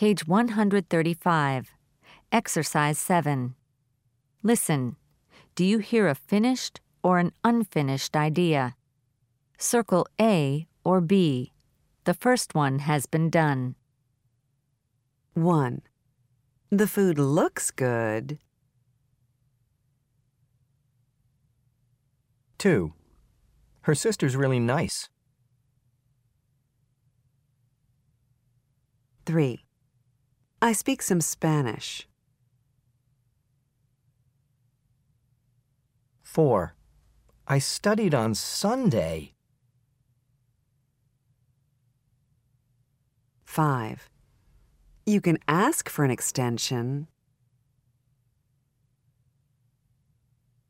Page 135. Exercise 7. Listen. Do you hear a finished or an unfinished idea? Circle A or B. The first one has been done. 1. The food looks good. 2. Her sister's really nice. 3. I speak some Spanish. 4. I studied on Sunday. 5. You can ask for an extension.